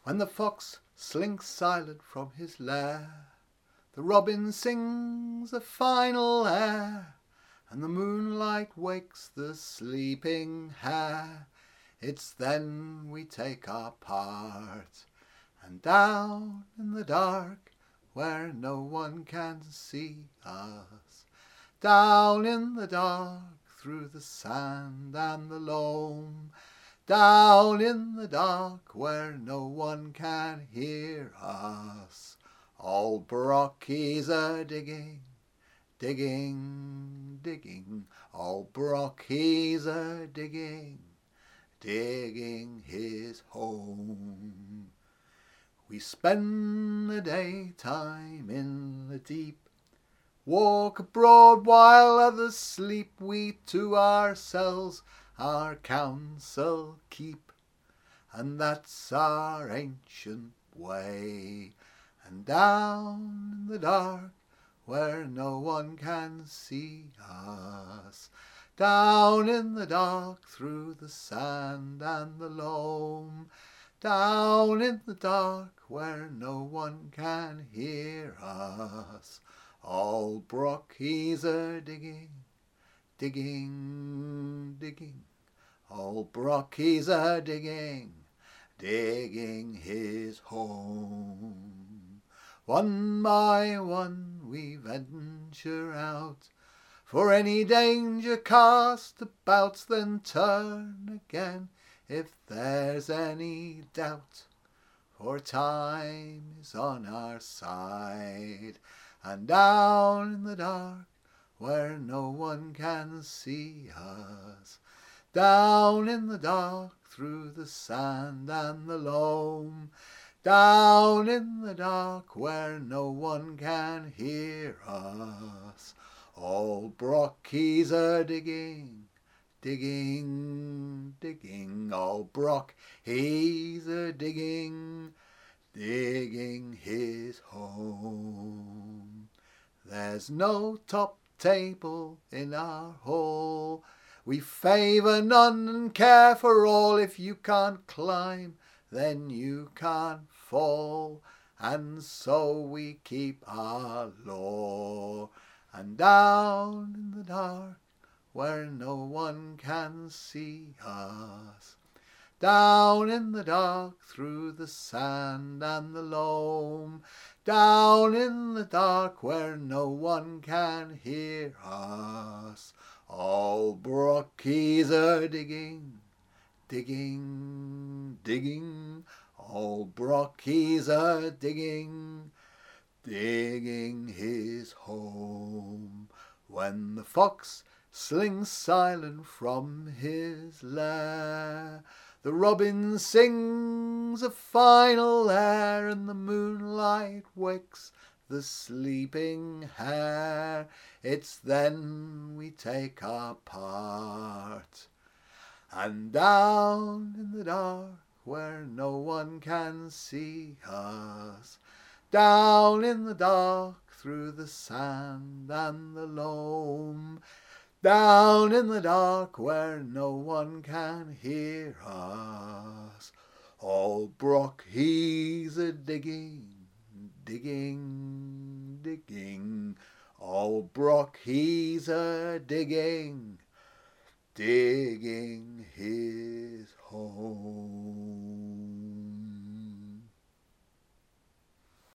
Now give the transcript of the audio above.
When the fox slinks silent from his lair, the robin sings a final air, and the moonlight wakes the sleeping hare. It's then we take our part, and down in the dark, where no one can see us, down in the dark, through the sand and the loam, down in the dark, where no one can hear us, old Brocky's a-digging, digging, digging, old Brocky's a-digging, digging his home. We spend the daytime in the deep, walk abroad while others sleep. We to ourselves our counsel keep, and that's our ancient way. And down in the dark, where no one can see us, down in the dark, through the sand and the loam, down in the dark, where no one can hear us, old Brocky's a-digging, digging, digging, old Brocky's a-digging, digging his home. One by one we venture out, for any danger cast about, then turn again if there's any doubt, for time is on our side. And down in the dark, where no one can see us, down in the dark, through the sand and the loam, down in the dark, where no one can hear us, old Brocky's a-digging, digging, digging, old Brock, he's a-digging, digging his home. There's no top table in our hall, we favour none and care for all. If you can't climb, then you can't fall, and so we keep our law. And down in the dark, where no one can see us, down in the dark, through the sand and the loam, down in the dark, where no one can hear us, old Brocky's a-digging, digging, digging, old Brocky's a-digging, digging his home. When the fox slings silent from his lair, the robin sings a final air, and the moonlight wakes the sleeping hare. It's then we take our part, and down in the dark, where no one can see us, down in the dark, through the sand and the loam, down in the dark, where no one can hear us, old Brock, he's a-digging, digging, digging, old Brock, he's a-digging, digging his home.